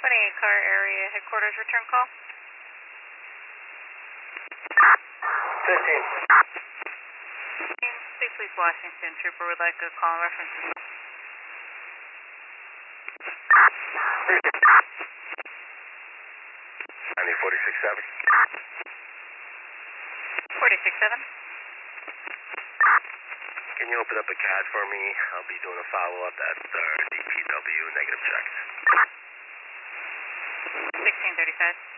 car area headquarters return call. 15. Please Washington, trooper would like a call in reference to 46.7. 46.7. Can you open up a CAD for me? I'll be doing a follow-up at DPW negative checks. 1635.